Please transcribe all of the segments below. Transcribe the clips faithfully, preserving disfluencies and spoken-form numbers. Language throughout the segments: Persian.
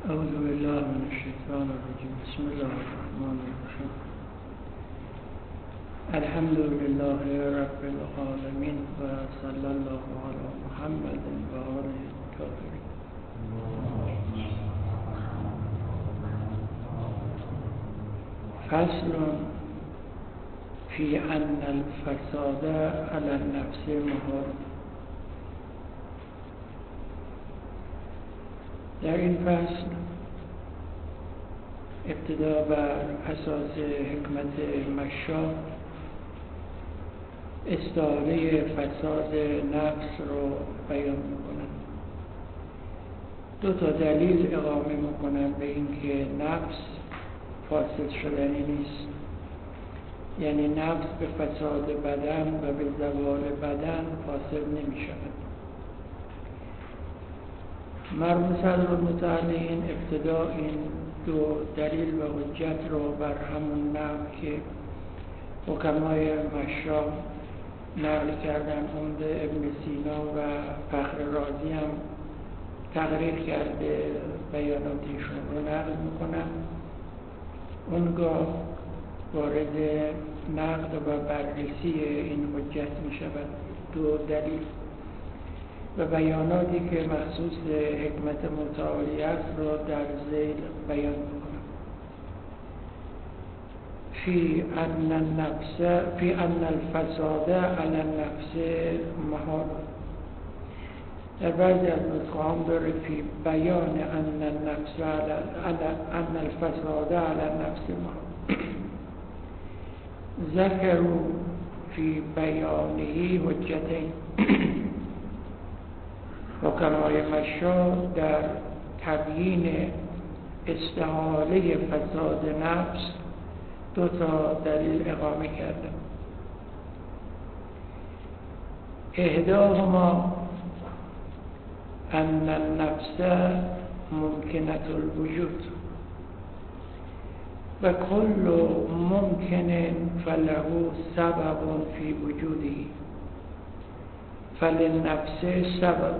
اعوذ بالله من الشیطان الرجیم. بسم الله الرحمن الرحیم. الحمد لله رب العالمین و صلی الله علی محمد و آله الطاهرین. فصل فی ان الفساد علی النفس محال. در این فصل ابتدا بر اساس حکمت مشا استعاره فساد نفس رو بیان میکنن. دو تا دلیل اقامه میکنن به اینکه نفس فاسد شدنی نیست، یعنی نفس به فساد بدن و به زوال بدن فاسد نمیشود. مرموز المتعلین ابتدا این دو دلیل و حجت رو بر همون نحو که حکمای مشا نقل کردن، عمده ابن سینا و فخر رازی هم تقریر کرده بیاناتیشون رو نقل میکنن. اونگاه وارد نقد و بررسی این حجت میشود دو دلیل و بیاناتی که مخصوص حکمت متعالی است را در ذیل بیان میکنم. فی ان النفس فی ان الفساد علی النفس محال. در بعضی از نسخه هم داره فی بیان ان النفس علی ان الفساد علی النفس محال. ذکروا فی بیانه حجتین. حکمای مشا در تبیین استحاله فساد نفس دو تا دلیل اقامه کردن. احداهما ان النفس ممکنة الوجود و کل ممکن فله سبب فی وجوده فللنفس سبب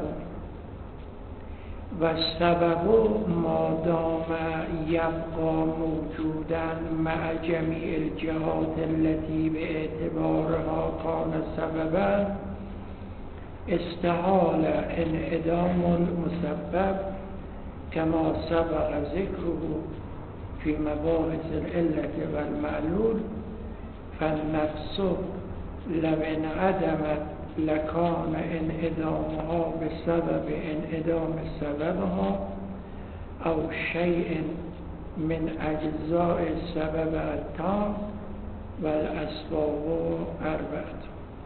و سبب ما دام یبقى موجودا مع جمیع الجهات التي باعتبارها کان سببا استحال انعدام المسبب كما سبق ذكره في مباحث العلة والمعلول. فالنفس لو انعدمت لکان انعدامها بسبب انعدام سببها او شیء من اجزاء سبب التام و الاسباب اربعه.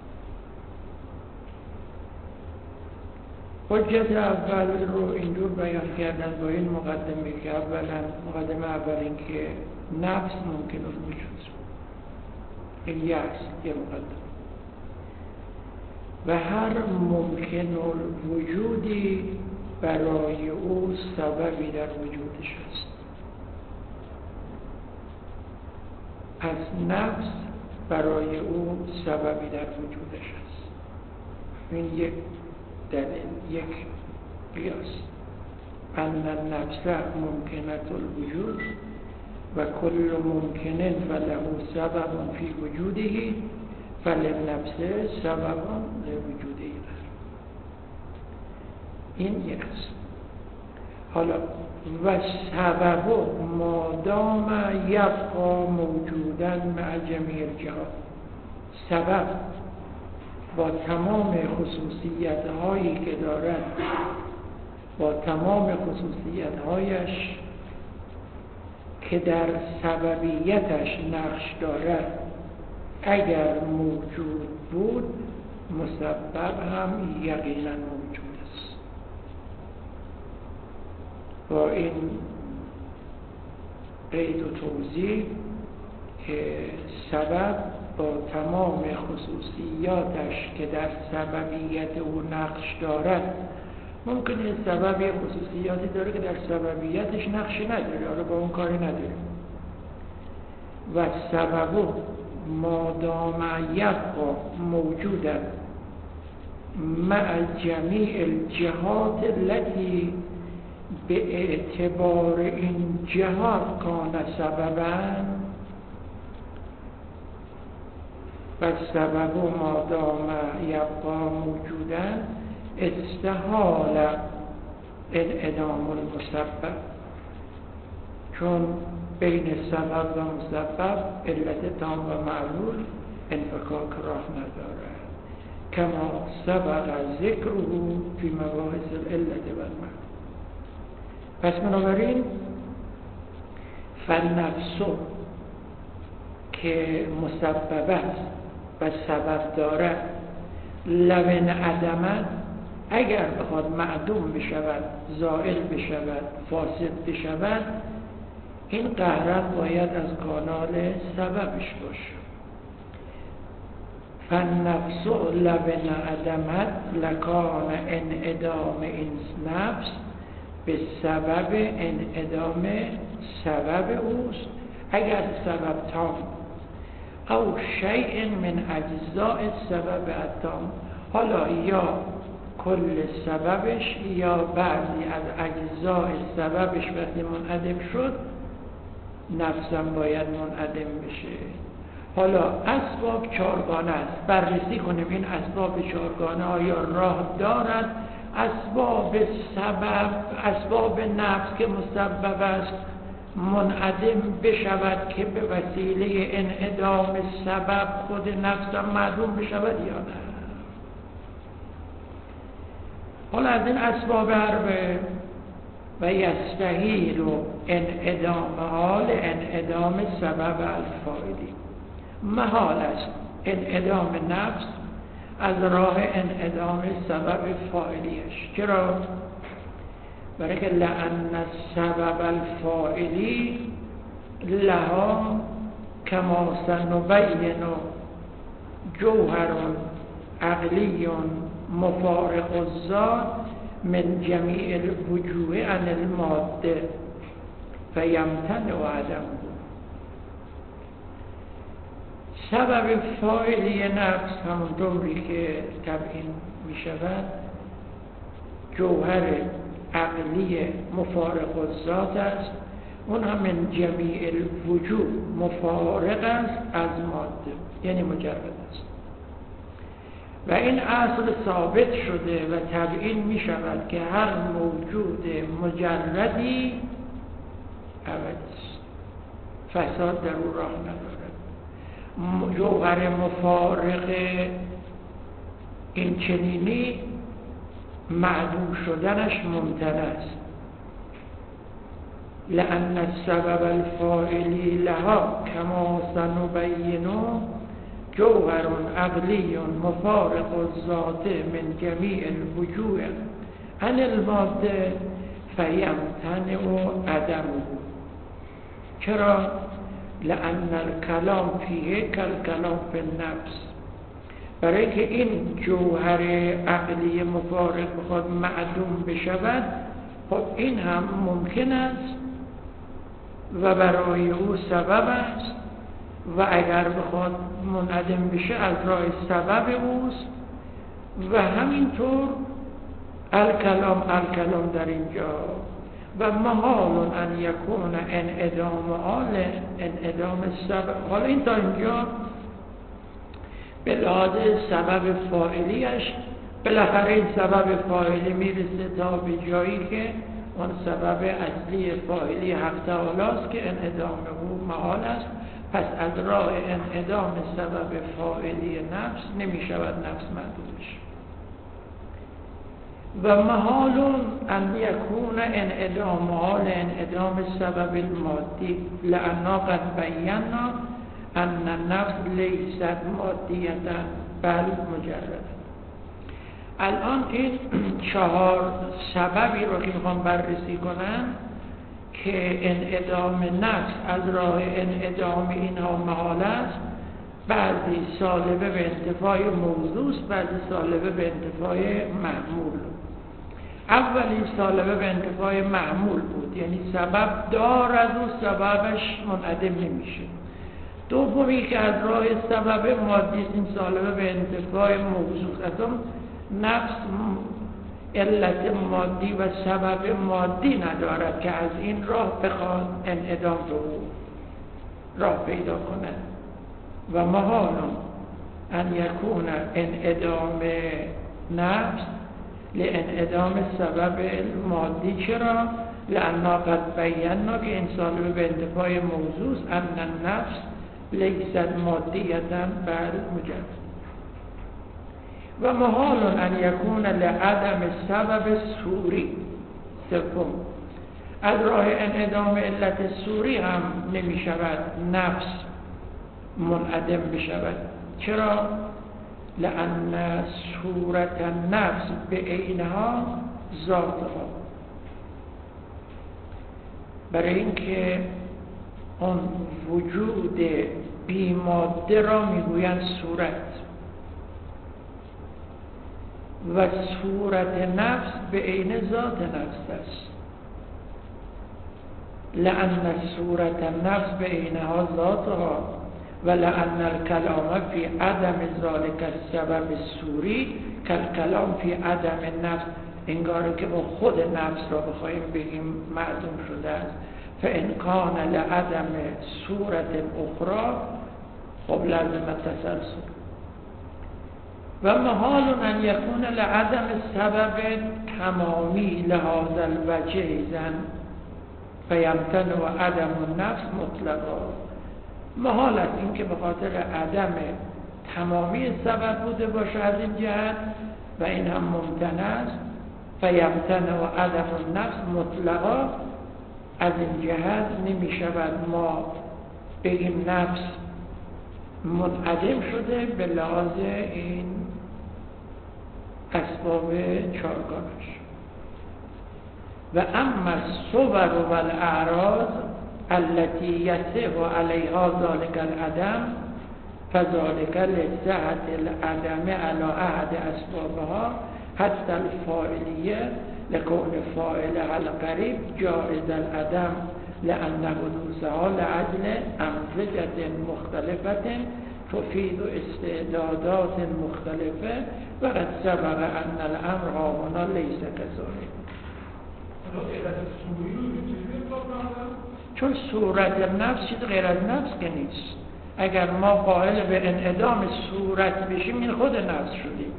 حجت اول رو اینجور بیان کردن با این مقدمه که اولا مقدمه اول این که نفس ممکن الوجود، این یه است، یه مقدمه، و هر ممکن الوجودی برای او سببی در وجودش است. پس نفس برای او سببی در وجودش است. این یک دلیل، یک قیاس. ان النفس ممکنة الوجود و کل ممکن فله سبب فی وجوده فللنفس سبب لوجوده غیر. این یک است. حالا و سبب مادام یبقى موجودا مع جمیع الجهات، سبب با تمام خصوصیت هایی که دارد، با تمام خصوصیت هایش که در سببیتش نقش دارد، اگر موجود بود مسبب هم یقینا موجود است. با این قید و توضیح که سبب با تمام خصوصیاتش که در سببیت او نقش دارد، ممکنه سبب یه خصوصیاتی داره که در سببیتش نقشی نداره، حالا با اون کاری نداره. و سبب مادام یبقى موجودا مع جمیع الجهات التي به اعتبار این جهات کان سببا و سبب ما دام یبقا موجودا استحال انعدام المسبب، چون بین سبب و مسبب علت تام و معلول انفکاک راه ندارد، کما سبق ذکره فی مباحث العلت و المعلول. پس بنابراین فالنفس که مسبب است و سبب دارد لو انعدمت، اگر بخواد معدوم بشود، زائل بشود، فاسد بشود، این قهرا باید از کانال سببش باشه. فالنفس لو انعدمت لکان انعدام این نفس به سبب انعدام سبب اوست، اگر سبب تام او شیء من اجزاء سبب التام، حالا یا کل سببش یا بعضی از اجزاء سببش وقتی منعدم شد نفسم باید منعدم بشه. حالا اسباب چارگانه است، بررسی کنیم این اسباب چارگانه آیا راه دارد اسباب سبب، اسباب نفس که مسبب است منعدم بشود که به وسیله انعدام سبب خود نفسم معدوم بشود یا نه. حالا از این اسباب اربعه و یستحیل انعدام حال انعدام سبب الفاعلی، محال است انعدام نفس از راه انعدام سبب فاعلیش. چرا؟ برای که لأن سبب الفاعلی لها کما سنبین جوهر عقلی مفارق الذات من جمیع الوجوه عن الماده فیمتنع عدمه. سبب فاعلی نفس همونطوری که تبیین می شود جوهر عقلی مفارق الذات است، اون هم من جمیع الوجوه مفارق است از ماده، یعنی مجرد است و این اصل ثابت شده و تبیین می شود که هر موجود مجردی ابد است، فساد در او راه ندارد. جوهر مفارق این چنینی معدوم شدنش ممتنع است. لأن السبب الفاعلی لها کما سنبین جوهر عقلی مفارق الذات من جمیع الوجوه عن الماده فیمتنع عدمه. چرا؟ لأن الکلام فیه کالکلام فی النفس، برای که این جوهر عقلی مفارق بخواد معدوم بشود، خب این هم ممکن است و برای او سبب است و اگر بخواد منعدم بشه از راه سبب اوست و همینطور الکلام الکلام در اینجا و محال ان یکون انعدام آل انعدام سبب. حالا این تا اینجا به لحاظ سبب فاعلیش بالاخره این سبب فاعلی میرسه تا به جایی که اون سبب اصلی فاعلی حق تعالی است که انعدام او محال است. پس از راه انعدام سبب فاعلی نفس نمی شود نفس معدوم بشه. و محال ان یکون انعدام حال انعدام سبب المادی لأننا قد بینا ان النفس لیست مادیتا بل مجرد. الان این چهار سببی رو که میخوام بررسی کنم که انعدام نفس از راه انعدام اینها محال است، بعضی سالبه به انتفاع موضوع است، بعضی سالبه به انتفاع معمول. اولی سالبه به انتفاع معمول بود، یعنی سبب دارد و سببش منعدم نمیشه. دومی که از راه سبب مادی این سالبه به انتفاع موضوع است. اصلا نفس علت مادی و سبب مادی ندارد که از این راه بخواد انعدام رو راه پیدا کند. و محال ان یکون انعدام نفس لانعدام سبب مادی. چرا؟ لأننا قد بینا که انسان به انتفاع موضوع ان النفس لیست مادیتا بل مجرد. و محال ان یکون لعدم سبب سوری. سوم، از راه انعدام علت سوری هم نمی شود نفس منعدم بشود. چرا؟ لأن صورت النفس به عینها ذاتها، برای اینکه اون وجود بیماده را میگویند صورت و صورت نفس به عین ذات نفس است. لأن صورت النفس به عینها ذاتها و لأن الکلام فی عدم ذالک السبب السوری کالکلام فی عدم النفس. انگار که ما خود نفس را بخواهیم بگیم معدوم شده است. فإن کان لعدم صورت اخرى، خب لازم التسلسل. و محال ان یکون لعدم سبب تمامی لهذا الوجه اذن فیمتنع عدم النفس مطلقا. محال است این که به خاطر عدم تمامی سبب بوده باشه از این جهت و این هم ممتنع است. فیمتنع عدم النفس مطلقا، از این جهت نمی شود ما بگیم نفس منعدم شده به لحاظ این اسباب چارگانش. و اما الصور و الاعراض التي يصح عليها ذلك العدم فذلك لصحة العدم على أحد أسبابها حتى الفاعلية لكون فاعلها القريب جائز العدم لأن حدوثها لأجل أمزجة مختلفة تفيد استعدادات مختلفة وقد سبق أن الأمر هنا ليس كذلك. چون صورت نفس چیز غیر از نفس که نیست. اگر ما قائل به انعدام صورت بشیم این خود نفس شدیم.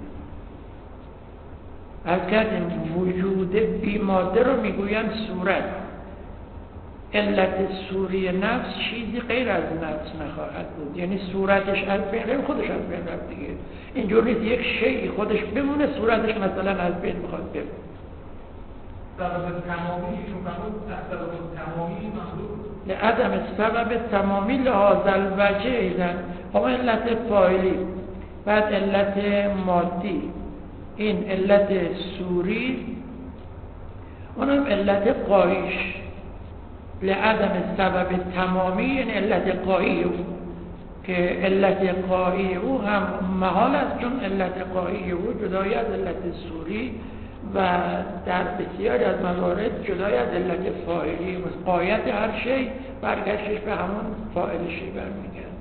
از کردیم وجود بیماده رو میگویند صورت. علت سوری نفس چیزی غیر از نفس نخواهد بود. یعنی صورتش از بین رفت، خودش از بین رفت دیگه. اینجور نیست یک شیعی خودش بمونه صورتش مثلا از بین میخواد بمونه. سبب تمامی سبب تمامی منظور عدم سبب تمامی لحاظ الوجه ایزن. اما علت فاعلی بعد علت مادی، این علت سوری، اونم علت قایش. لعدم سبب تمامی یعنی علت قایی او، که علت قایی او هم محال است چون علت قایی او جدای از علت سوری و در بسیاری از موارد جدای از علت فاعلی. قایت هر شی برگشتش به همون فاعلشی برمیگرده.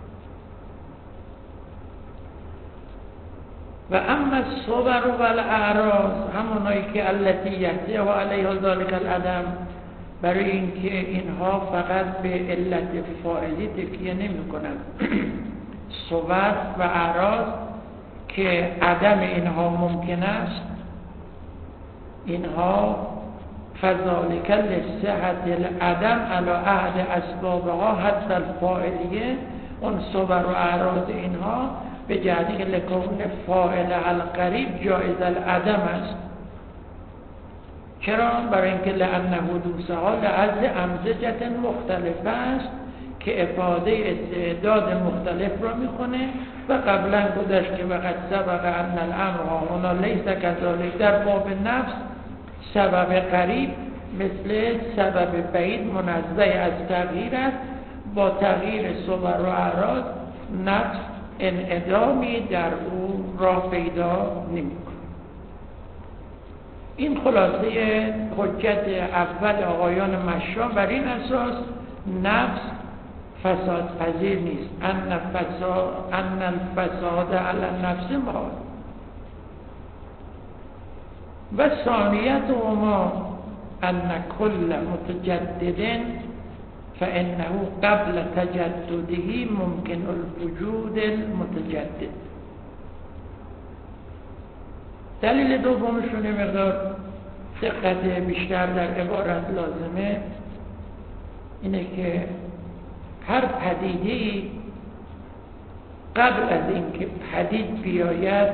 و اما الصور و الاعراض همونایی که التي یحتوی و علیها ذلک العدم، برای اینکه اینها فقط به علت فاعلی تکیه نمی کنند. صور و اعراض که عدم اینها ممکن است، اینها فذالک لصحة العدم علی احد اسبابها حتی الفاعلیه. اون صور و اعراض اینها به جهتی که لکون فاعل القریب جایز العدم است. چرا؟ برای اینکه لأن حدوثها لأجل امزجة مختلفه است که افاده استعداد مختلف را میکنه. و قبلا گذشت که وقت سبق ان الامر هنا لیس کذالک. در باب نفس سبب قریب مثل سبب بعید منزه از تغییر است. با تغییر صور و اعراض نفس انعدامی در او راه پیدا نمی‌کند. این خلاصه حجت اول آقایان مشا بر این اساس نفس فساد پذیر نیست. ان فساد ان الفساد علی النفس محال. و ثانیتهما ان کل متجدد فانه قبل تجدده ممکن الوجود المتجدد. دلیل دومشون مقدار دقت بیشتر در عبارت لازمه اینه که هر پدیده‌ای قبل از اینکه پدید بیاید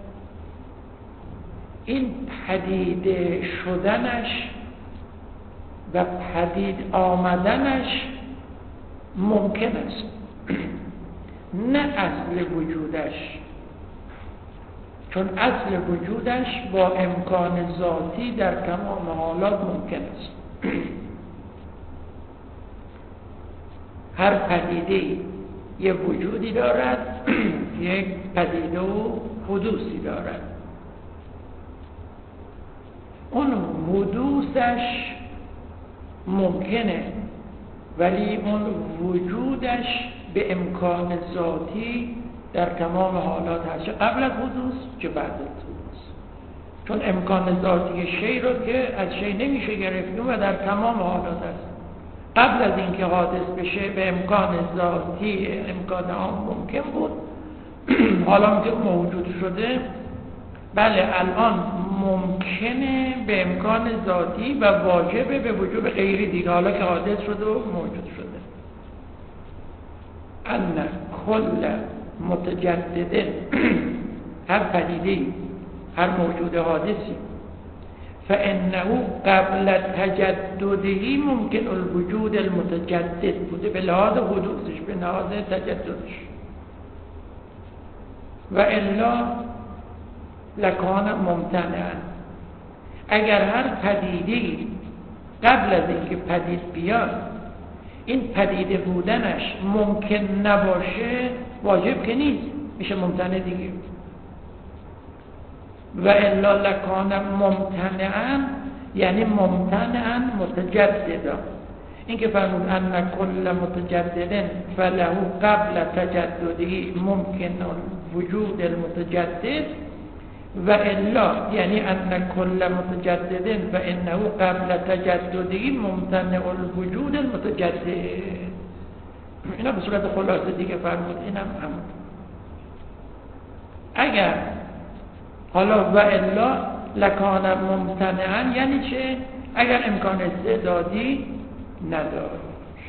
این پدید شدنش و پدید آمدنش ممکن است، نه اصل وجودش، چون اصل وجودش با امکان ذاتی در تمام حالات ممکن است. هر پدیده یه وجودی دارد، یک پدیده و حدوثی دارد. اون حدوثش ممکنه ولی اون وجودش به امکان ذاتی در تمام حالات هست، چه قبل از حدوث چه بعد از حدوث، چون امکان ذاتی شی رو که از شی نمیشه گرفت و در تمام حالات هست. قبل از اینکه حادث بشه به امکان ذاتی امکان آن ممکن بود، حالا که موجود شده بله الان ممکنه به امکان ذاتی و واجبه به وجود غیری دیگه، حالا که حادث شده و موجود شده. ان کل متجدد هر پدیده‌ای، هر موجود حادثی، فانه قبل تجدده ممکن الوجود المتجدد بوده، به لحاظ حدوثش، به لحاظ تجددش، و الا لکان ممتنعا. اگر هر پدیده‌ای قبل از اینکه پدید بیاد این پدیده بودنش ممکن نباشه، واجب که نیست، میشه ممتنع دیگه. و الا لکان ممتنعا یعنی ممتنعا متجددا. این که فرمود ان کل متجدد فله قبل تجدده ممکن وجود المتجدد، و الا یعنی ان کل متجدد فانه قبل تجدده ممتنع الوجود المتجدد. اینا به صورت خلاصه دیگه فرمود. اینم همون. اگر حالا و الا لکان ممتنعا یعنی چه؟ اگر امکان استعدادی نداشت.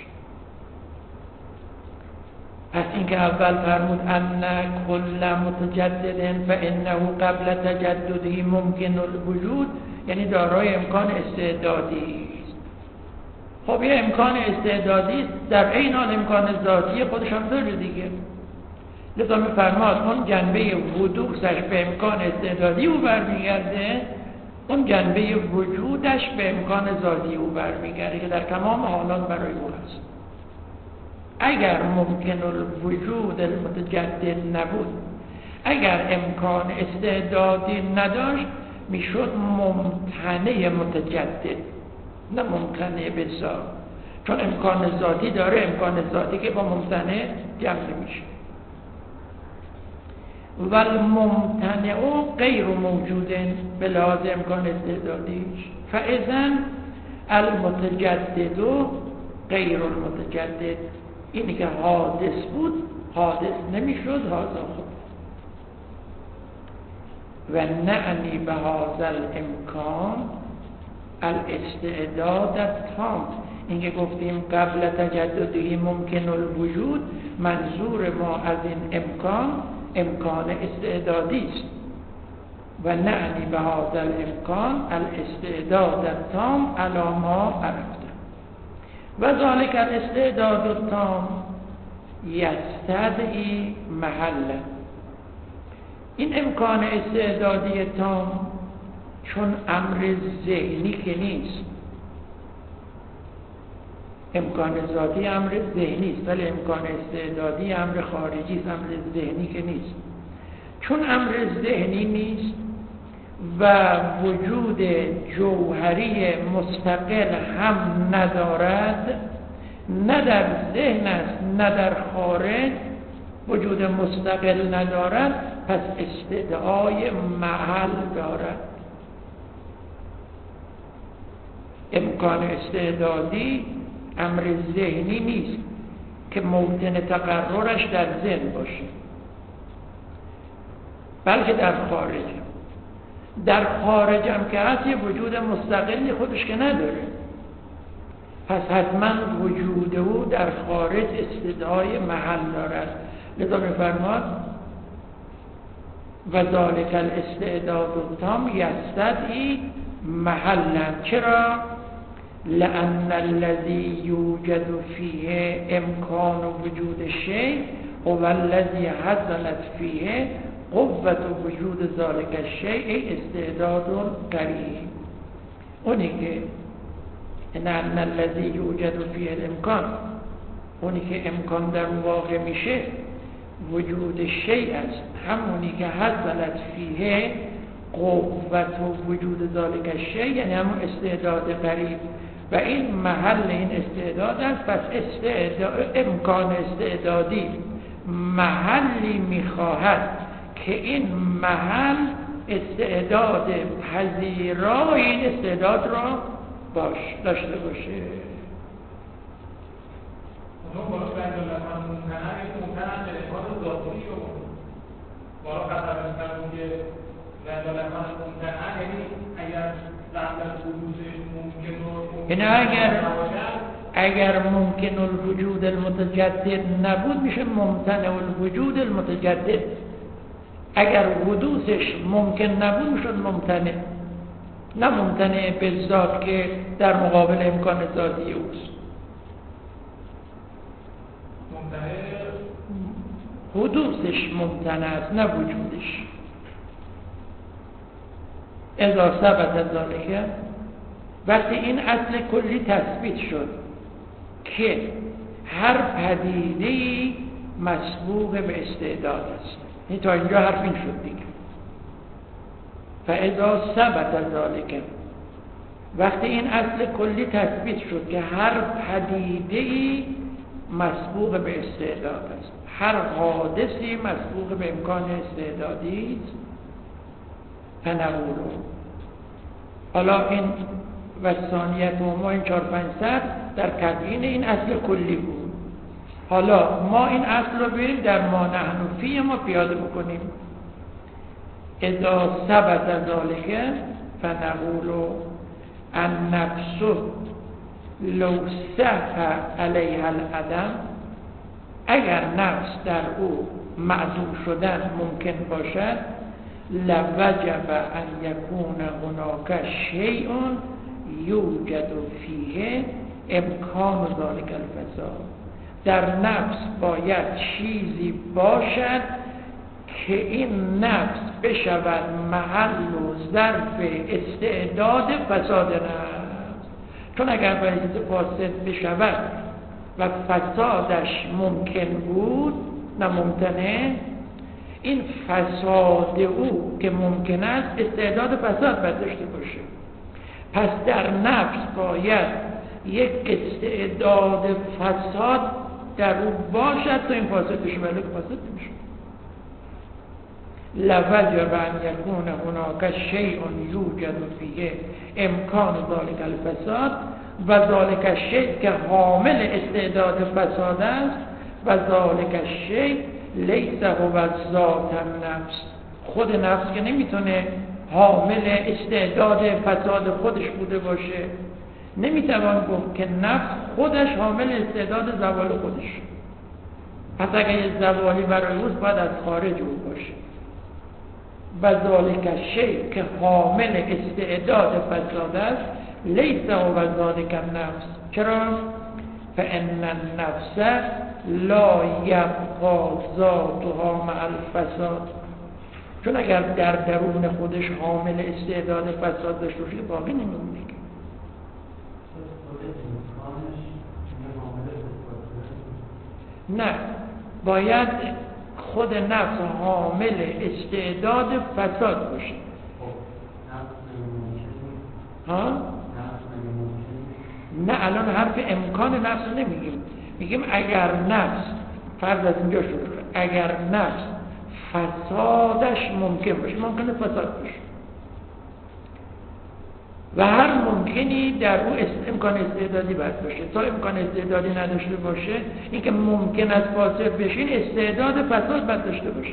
پس اینکه اول فرمود ان کل متجدد فانه قبل تجدده ممکن الوجود یعنی دارای امکان استعدادی است. خب یه امکان استعدادی در عین حال امکان ذاتی خودش هم داره دیگه. لذا می‌فرماد اون جنبه حدوثش به امکان استعدادی او برمیگرده، اون جنبه وجودش به امکان ذاتی او برمیگرده که در تمام حالات برای او هست. اگر ممکن الوجود المتجدد نبود، اگر امکان استعدادی نداشت، میشد ممتنع متجدد، نه ممتنع بسا، چون امکان ذاتی داره، امکان ذاتی که با ممتنع جمع نمیشه. و الممتنع غیر موجود به لحاظ امکان استعدادیش، فاذن المتجدد غیر المتجدد. اینی که حادث بود حادث نمیشد، هذا خود. و نعنی به هذا الامکان الاستعداد التام. این که گفتیم قبل تجددی ممکن الوجود، منظور ما از این امکان امکان استعدادی است. و نعنی به هذا الامکان الاستعداد التام علی ما عرفته. و ذالک الاستعداد التام یستدعی محله. این امکان استعدادی تام چون امر ذهنی که نیست، امکان ذاتی امر ذهنی است ولی امکان استعدادی امر خارجی است، امر ذهنی که نیست. چون امر ذهنی نیست و وجود جوهری مستقل هم ندارد، نه در ذهن است نه در خارج وجود مستقل ندارد، پس استدعای محل دارد. امکان استعدادی امر ذهنی نیست که موطن تقررش در ذهن باشه، بلکه در خارج. در خارج هم که هست یه وجود مستقلی خودش که نداره، پس حتما وجود او در خارج استدعای محل دارد. لذا می‌فرماد و ذالک الاستعداد التام یستدعی محلا. چرا؟ لأن الذي یوجد فیه امکان وجود الشیء هو الذی حصلت فیه قوت وجود ذالک الشیء استعداد قریب. اونی که لأن الذی یوجد فیه الامکان، اونی که امکان در واقع میشه وجود شیء است، همونی که حصلت فیه قوت و وجود ذالک الشیء، یعنی همون استعداد قریب و این محل این استعداد است. پس استعداد امکان استعدادی محلی میخواهد که این محل استعداد پذیرای این استعداد را باش داشته باشه. اونو بالا بردالت هم ممکنه این ممکنه به امکان ذاتی رو بالا قدر میکنم که بردالت هم ممکنه، یعنی اگر قبل از حدوثش ممکن رو یعنی اگر اگر ممکن الوجود المتجدد نبود میشه ممتنع الوجود المتجدد. اگر حدوثش ممکن نبود میشد ممتنع، نه ممتنع به ذات که در مقابل امکان ذاتی اوست. حدوثش ممتنع است نه وجودش. اذا ثبت ذلك، وقتی این اصل کلی تثبیت شد که هر پدیده‌ای مسبوق به استعداد است. این تا اینجا حرف این شد دیگه. فاذا ثبت ذلك، وقتی این اصل کلی تثبیت شد که هر پدیده‌ای مسبوق به استعداد است، هر حادثی مسبوق به امکان استعدادی است، فنقول، حالا این و ثانیت و ما این چهار پنج سر در تبیین این اصل کلی بود. حالا ما این اصل رو بریم در ما نحن فیه ما پیاده بکنیم. اذا ثبت ذلك فنقول النفس لو صح علیها العدم، اگر نفس در او معدوم شدن ممکن باشد، لوجب ان یکون هناک شیء یوجد فیه امکان ذلک الفساد. در نفس باید چیزی باشد که این نفس بشود محل و ظرف استعداد فساد نفس. چون اگر باید فاسد بشود و فسادش ممکن بود نه ممکنه، این فساد او که ممکن است استعداد فساد باید داشته باشه. پس در نفس باید یک استعداد فساد در او باشد تا این فاسد بشه، ولی فاسد نمیشه. لوجب ان یکون هناک شیء یوجد فیه امکان ذلک الفساد و ذلک الشیء که حامل استعداد فساد است و ذلک الشیء لیس هو ذات النفس. خود نفس که نمیتونه حامل استعداد فساد خودش بوده باشه، نمیتوان گفت که نفس خودش حامل استعداد زوال خودش. پس اگر یه زوالی برای اوست باید از خارج او باشه. و ذالک الشیء که حامل استعداد فساد است لیس هو ذالک النفس. چرا؟ فان النفس لا یبقى ذاتها مع الفساد. چون اگر در درون خودش حامل استعداد فساد داشته باشه باقی نمیمونه. نه، باید خود نفس حامل استعداد فساد باشه. ها؟ نه، الان حرف امکان نفس رو نمیگیم، میگیم اگر نفس، فرض از اینجا شروع کنه، اگر نفس فسادش ممکن باشه، ممکنه فساد باشه. و هر ممکنی در او امکان استعدادی باید باشه. تا امکان استعدادی نداشته باشه، این که ممکن است فاسد بشین، استعداد فساد باید داشته باشه.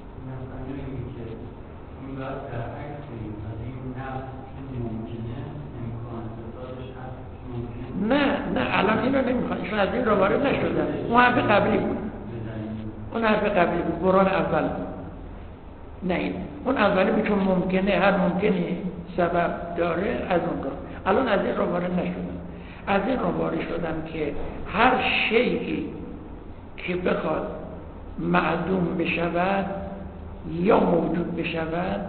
نه نه الان اینو نمیخواد، ایشون از این رو وارد نشدن. اون حرف قبلی بود، اون حرف قبلی بود، بران اول بود. نه این اون اولی بود، چون ممکنه، هر ممکنی سبب داره، از اون رو. الان از این رو وارد نشدن، از این رو وارد شدن که هر شیئی که بخواد معدوم بشود یا موجود بشود،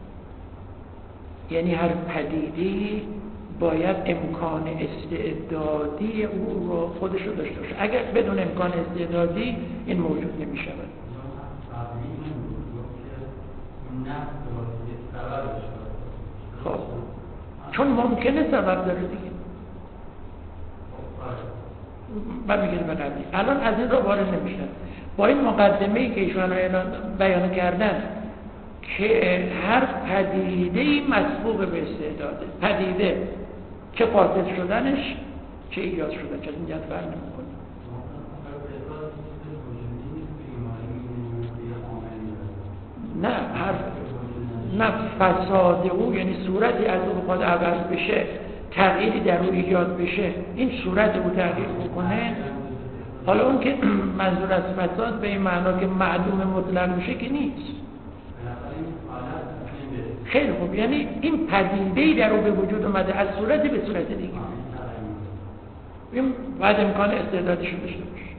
یعنی هر پدیده‌ای باید امکان استعدادی او رو خودش رو داشته باشه. اگر بدون امکان استعدادی این موجود نمی شود. خب چون ممکنه سبب داره دیگه. بعد میگه به قبلی. الان از این رو وارد نمیشن. با این مقدمه‌ای که ایشون بیان کردن که هر پدیده‌ای مسبوق به استعداده، پدیده چه قاصد شدنش چه ایجاد شدن، چه اینجا فرق نمی‌کنه. نه هر نه فساد او، یعنی صورتی از او بخواد عوض بشه، تغییری در او ایجاد بشه، این صورت او تغییر بکنه. حالا اون که منظور از فساد به این معنا که معدوم مطلق میشه که نیست. خیلی خوب، یعنی این پدیده‌ای در او به وجود اومده از صورتی به صورت دیگه، این بعد امکان استعدادش داشته باشه.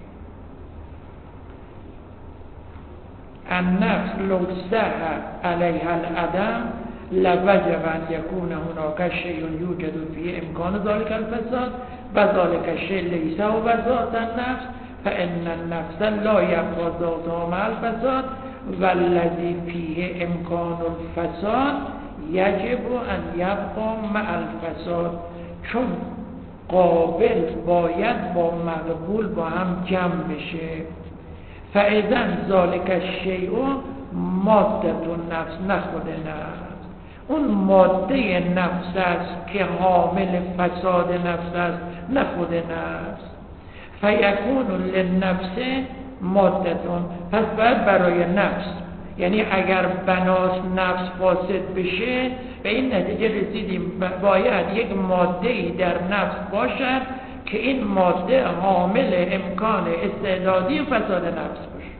النفس لو صح علیها العدم لوجب ان یکون هناك شیء یوجد فی امکان ذلك الفساد و ذلك الشیء لیس هو ذات النفس فان النفس لا یبقى ذاتها مع الفساد والذی فیه امکان الفساد یجب ان یبقى مع الفساد. چون قابل باید با مقبول با هم جمع بشه. فاذا ذلك الشیء ماده النفس، نه خود نفس، اون ماده نفس است که حامل فساد نفس است، نه خود نفس. فیکون للنفس مادتون، پس باید برای نفس، یعنی اگر بناس نفس فاسد بشه، به این نتیجه رسیدیم باید یک ماده‌ای در نفس باشد که این ماده حامل امکان استعدادی فساد نفس باشه.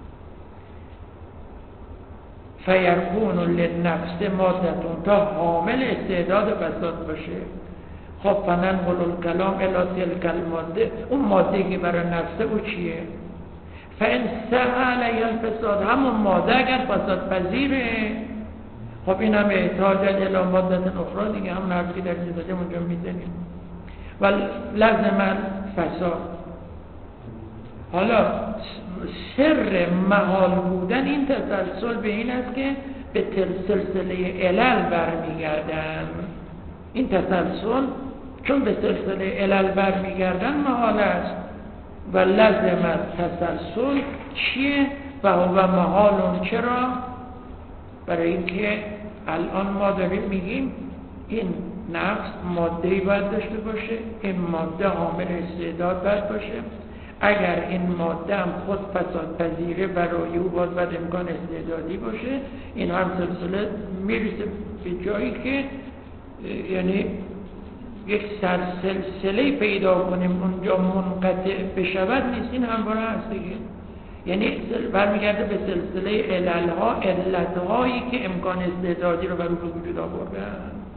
فیکون للنفس مادتون، تا حامل استعداد فساد باشه. خب فننقل الکلام الی تلک الماده، اون ماده که برای نفسه او چیه؟ فان صح علیها الفساد، همون ماده اگر فساد پذیره، خب این هم احتاج الی ماده اخرى دیگه، هم حرفی که در اینجا زدیم اونجا میزنیم. و لازم فساد. حالا سر محال بودن این تسلسل به این است که به سلسله علل برمیگردن. این تسلسل چون به سلسله علل برمیگردن محال است. و لازم تسلسل چیه؟ و هو محالون. چرا؟ برای اینکه الان ما داریم میگیم این نفس ماده‌ای باید داشته باشه، این ماده حامل استعداد باید باشه. اگر این ماده هم خود فساد پذیره، برای او باید باید امکان استعدادی باشه. این هم سلسله میرسه به جایی که یعنی یک سرسلسله پیدا کنیم اونجا منقطع بشود نیست. این هم برای هست دیگه، یعنی برمیگرده به سلسله عللها، علتهایی که امکان استعدادی رو برای به وجود آوردن.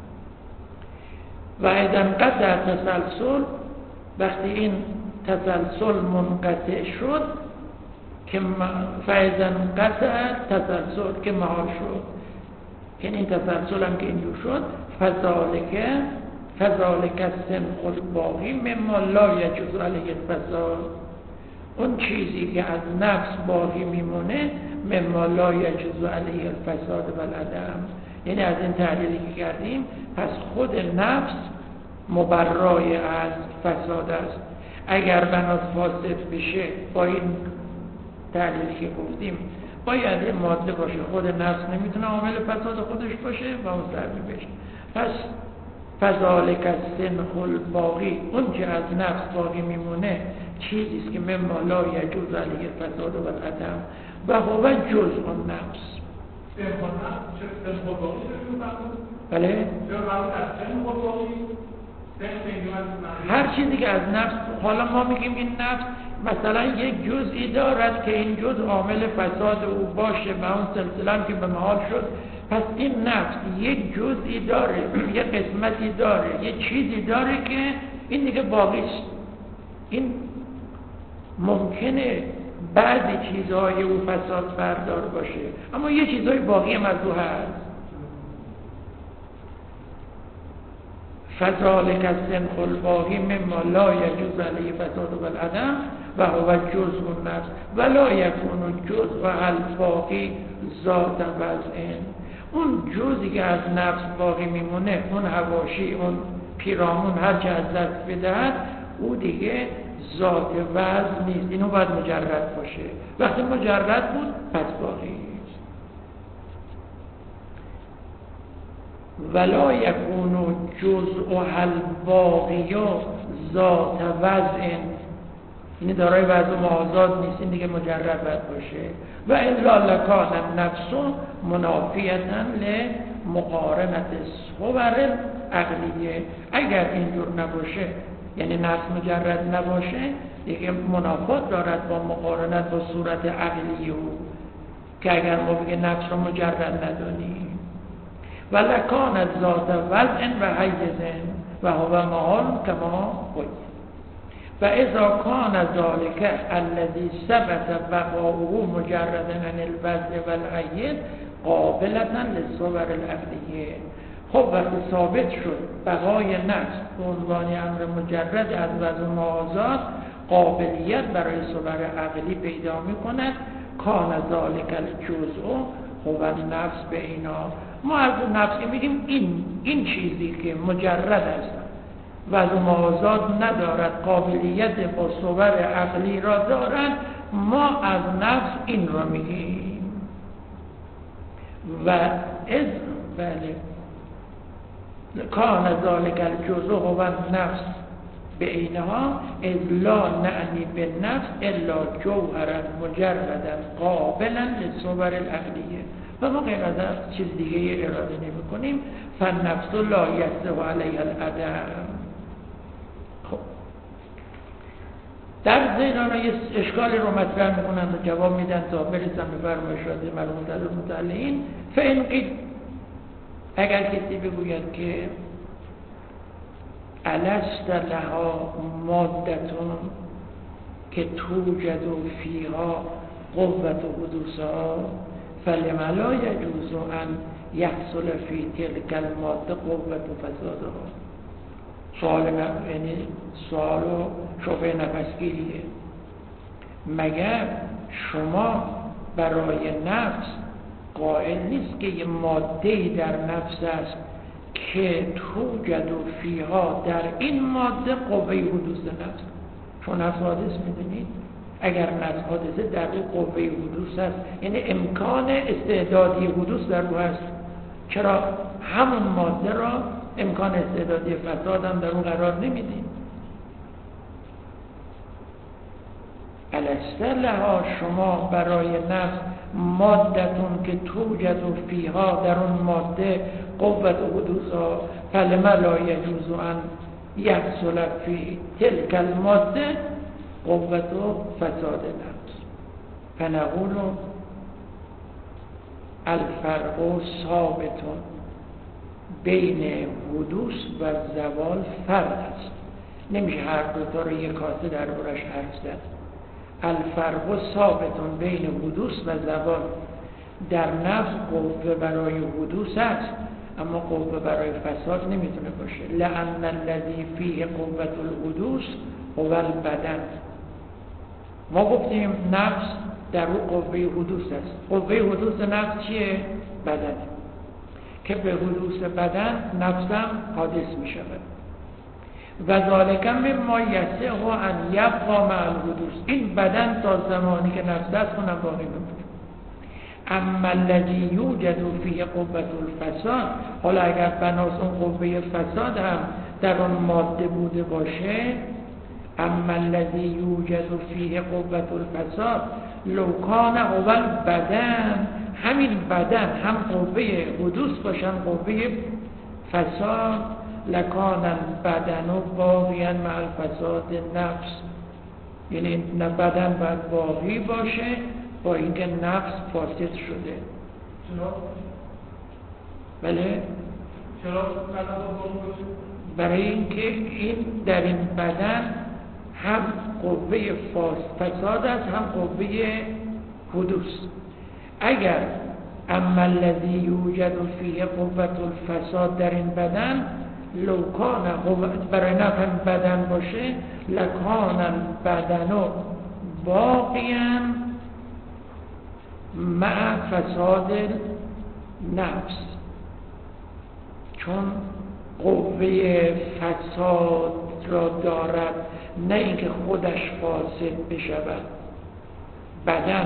و اذا انقطع تسلسل، وقتی این تسلسل منقطع شد که فاذا انقطع تسلسل که محال شد، یعنی این تسلسل هم که اینجور شد، فذالک فذالک السنخ الباقی مما لا یجوز علیه الفساد، اون چیزی که از نفس باقی میمونه، مما لا یجوز علیه الفساد و العدم، یعنی از این تحلیلی که کردیم، پس خود نفس مبرای از فساد است. اگر بناس فاسد بشه، با این تحلیلی که گفتیم باید این ماده باشه، خود نفس نمیتونه عامل فساد خودش باشه و مستقیم بشه. پس فذالک السنخ الباقی، اون که از نفس باقی میمونه چیزی است که مما لا یجوز علیه الفساد و العدم و هو جزء النفس. بله؟ هر چیزی که از نفس، حالا ما میگیم این نفس مثلا یک جزئی دارد که این جزء عامل فساد او باشه و اون سلسله هم که به محال شد، پس این نفس یک جزئی داره، یک قسمتی داره، یک چیزی داره که این دیگه باقیست. این ممکنه بعضی چیزهای او فساد بردار باشه اما یه چیزهای باقی هم از او هست. فذالک السنخ الباقی مما لا یجوز علیه فساد و العدم و هو جزء النفس ولا یکون جزء الباقی ذات وضع. اون جزئی که از نفس باقی میمونه، اون حواشی، اون پیرامون، هر چه از دست بدهد، او دیگه ذات وضع نیست. اینو باید مجرد باشه. وقتی مجرد بود پس باقی. ولا یکون جزء الباقی ذات وضع، این دارای وضع آزاد نیست، این دیگه مجرد باید باشه. و الا لکان النفس منافیتا لمقارنت صور عقلیه. اگر اینجور نباشه، یعنی نفس مجرد نباشه، دیگه منافات دارد با مقارنت با صورت عقلی او، که اگر ما بگه نفس رو مجرد ندانیم. و لکان ذات وضع و حیز و هو محال کما قلت. و اذا کان ذلك الذي ثبت بقاؤه مجردا عن الوضع والحیز قابلة للصور العقلیه. خب وقتی ثابت شد بقای نفس به عنوان امر مجرد از وضع آزاد قابلیت برای صور عقلی پیدا می کند، کان ذلک الجزء هو النفس به اینا. ما از نفس میگیم این این چیزی که مجرد است وضع آزاد ندارد، قابلیت با صور عقلی را دارد، ما از نفس این را میگیم. و از بله کان ذلک الجزء هو النفس به اینها اذ لا نعنی بالنفس الا جوهرا مجردا قابلا للصور العقلیه. و ما غیر از چیز دیگه اراده نمی کنیم. فالنفس لا یصح علیها العدم. خب در زیرانه یه اشکالی رو مطرح میکنن و جواب میدن تا برسن به فرمایشات مرحوم المتعلقین. فان قیل، اگر کسی بگوید که الست لها مادتون که توجد فیها قوت حدوثها فلما لا یجوز ان یحصل فی تلک الماده قوت فسادها. سوال یعنی سوال و شبه نفسگیریه. مگر شما برای نفس قائل نیست که یه ماده‌ای در نفس است که توجد فیها در این ماده قوه حدوث نفس؟ چون نفس حادث میدونید، اگر نفس حادثه در او قوه حدوث است، یعنی امکان استعدادی حدوث در او هست. چرا همون ماده را امکان استعدادی فساد هم در اون قرار نمیدیم؟ الست لها، شما برای نفس مادتون که توجد فیها در اون ماده قوت حدوثها فلما لا یجوز ان یحصل فی تلک الماده قوت فساد نفس. فنقول الفرق ثابت بین حدوث و زوال فرق است. نمیشه هر دوتا رو یک کاسه در برش حرف زد. الفرق ثابت بین حدوث و زوال. در نفس قوه برای حدوث است اما قوه برای فساد نمیتونه باشه. لأن الذی فیه قوة الحدوث هو البدن. ما گفتیم نفس در او قوه حدوث است. قوه حدوث نفس چیه؟ بدن. که به حدوث بدن نفسم حادث می شود. و ذالک مما یصح ان یبقى مع الحدوث. این بدن تا زمانی که نفس است اونم باقی میمونه. اما الذی یوجد فیه قوة الفساد، حالا اگر بناس اون قوه فساد هم در اون ماده بوده باشه، اما الذی یوجد فیه قوة الفساد لو کان هو البدن، همین بدن هم قوه حدوث باشن قوه فساد، لکان البدن باقیا مع الفساد نفس، یعنی بدن باید باقی باشه با اینکه نفس فاسد شده. چرا؟ بله؟ چرا بدن باقی باشه؟ برای اینکه این در این بدن هم قوه فساد است هم قوه حدوث. اگر اما الذی یوجد فیه قوة الفساد در این بدن، لو کان برای نفع بدن باشه، لکان البدن باقیا مع فساد نفس، چون قوه فساد را دارد، نه اینکه خودش فاسد بشود. بدن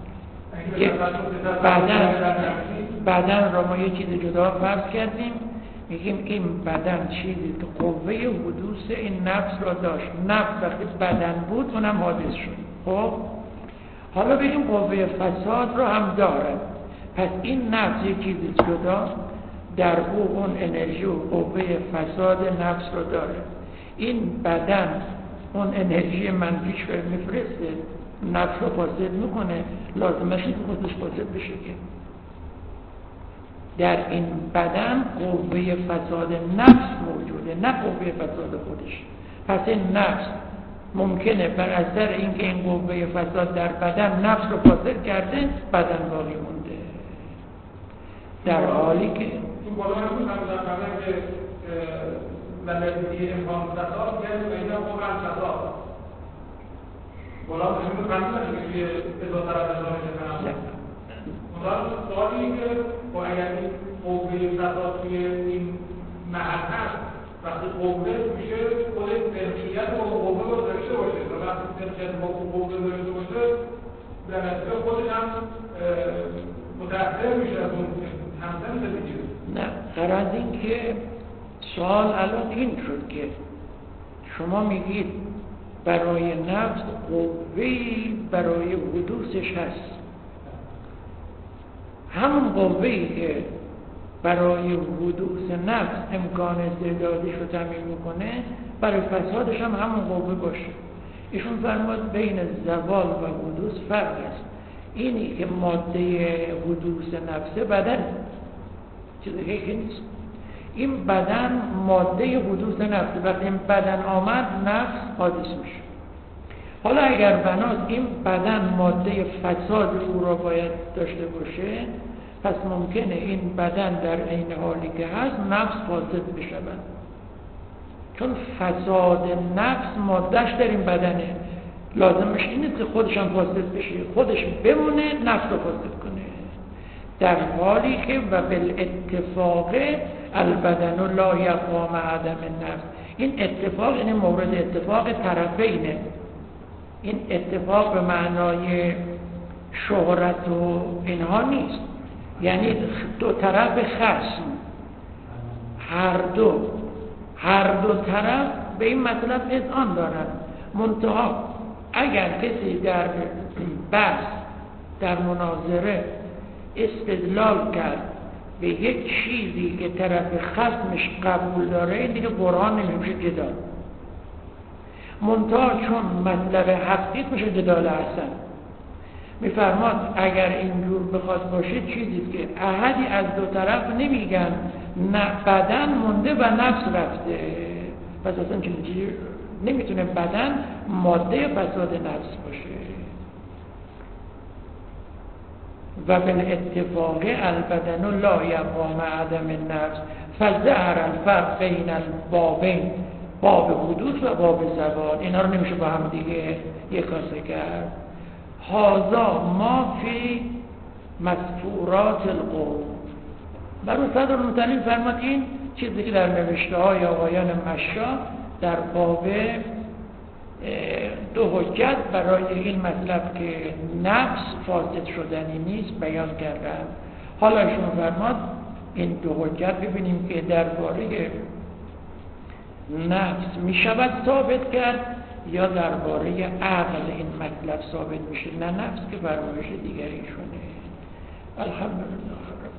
بدن بدن را ما یه چیز جدا فرض کردیم، میگیم این بدن چیزی که قوه حدوث این نفس را داشت. نفس وقتی بدن بود اونم حادث شد. خب حالا بگیم قوه فساد را هم دارد، پس این نفس یه چیزی جدا در او اون انرژی و قوه فساد نفس را داره. این بدن اون انرژی منفیش رو میفرسته، نفس رو فاسد میکنه، لازمش نیست خودش فاسد بشه که. در این بدن قوه فساد نفس موجوده، نه قوه فساد خودش. پس این نفس ممکنه بر اثر اینکه این قوه فساد در بدن نفس رو فاسد کرده، بدن باقی مونده، در حالی که تو بالا همون در بدن که لذتی امکان فساد یعنی و اینجا قوه فساد بالا همون قبول نشده که ازا طرف ازا میشه کنم سوالی که با اگر این قوه فساد توی این محل هست، وقتی قوه میشه خود ترکیت با قوه رو داشته باشه و وقتی ترکیت با قوه داشته باشه در نتیجه خودش هم متأثر میشه از اون همسن دیگه. نه، غرض این که سوال الان این شد که شما میگید برای نفس قوه‌ای برای حدوثش هست، همون قوه‌ای که برای حدوث نفس امکان استعدادش رو تامین میکنه برای فسادش هم همون قوه باشه. ایشون فرمود بین زوال و حدوث فرق است. اینی که ماده حدوث نفسه بدن، چیزی که نیست. این بدن ماده حدوث نفسه، وقتی این بدن آمد نفس حادث میشه. حالا اگر بناس این بدن ماده فساد او را باید داشته باشه، پس ممکنه این بدن در عین حالی که هست نفس فاسد بشود، چون فساد نفس مادهش در این بدنه، لازمش اینه که خودش هم فاسد بشه، خودش بمونه نفس رو فاسد کنه، در حالی که و بالاتفاق البدن لا یقوم عدم النفس. این اتفاق این مورد اتفاق طرفینه، این اتفاق به معنای شهرت و اینها نیست، یعنی دو طرف خصم، هر دو هر دو طرف به این مطلب اذعان دارن. منتها اگر کسی در بحث در مناظره استدلال کرد به یک چیزی که طرف خصمش قبول داره، این دیگه برهان نمیشه جدال. منتها چون مطلب حقیق میشه جدال حسن. میفرماد اگر اینجور بخواد باشه چیزی که احدی از دو طرف نمیگن نه بدن مونده و نفس رفته، پس اصلا چیزی نمیتونه بدن ماده فساد نفس باشه. و بالاتفاق البدن لا یقوم عدم النفس فظهر الفرق بین البابین، باب حدوث و باب زوال، اینا رو نمیشه با هم دیگه یکاسه کرد. هذا ما فی مسفورات القوم. برای صدر المتعلم فرماد این چیزی که در نوشته های آقایان مشا در باب دو حجت برای این مطلب که نفس فاسد شدنی نیست بیان کردم. حالا ایشون فرماد این دو حجت ببینیم که درباره نفس می شود ثابت کرد یا درباره عقل این مطلب ثابت میشه. نه نفس که فرمایش دیگری شونه. الحمدلله.